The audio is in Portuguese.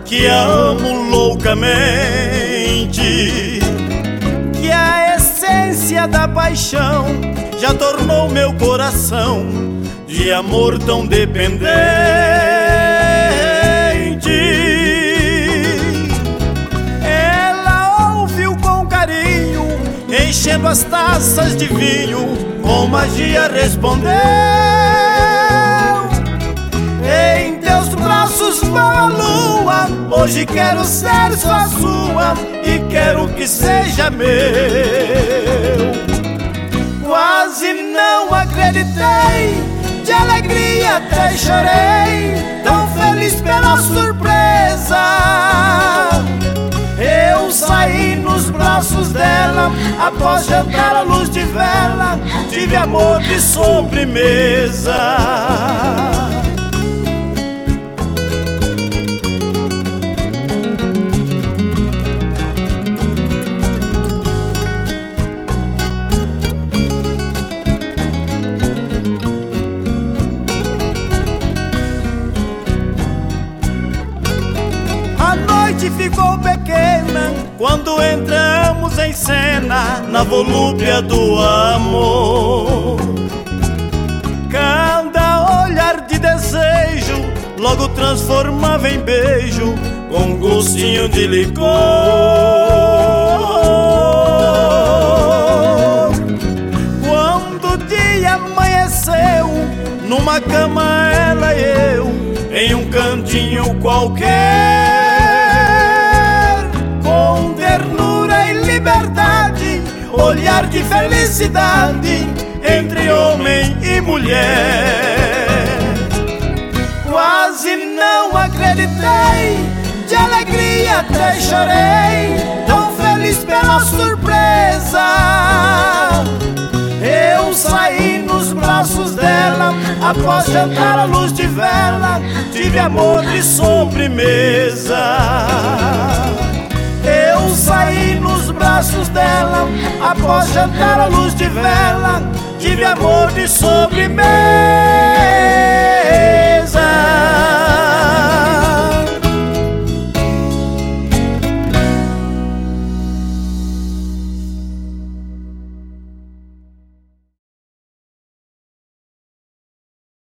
que a amo loucamente, que a essência da paixão já tornou meu coração de amor tão dependente. Ela ouviu com carinho, enchendo as taças de vinho, com magia respondeu: em teus braços vou a lua, hoje quero ser só sua e quero que seja meu. Quase não acreditei, de alegria até chorei, tão feliz pela surpresa. Eu saí nos braços dela, após jantar à luz de vela, tive amor de sobremesa. A noite ficou pequena quando entramos em cena na volúpia do amor. Cada olhar de desejo logo transformava em beijo, com gostinho de licor. Quando o dia amanheceu, numa cama ela e eu, em um cantinho qualquer, com ternura e liberdade, olhar de felicidade entre homem e mulher. Quase não acreditei, de alegria até chorei, tão feliz pela surpresa. Eu saí nos braços dela, após jantar à luz de vela, tive amor de sobremesa. Eu saí nos braços dela, após jantar à luz de vela, tive amor de sobremesa.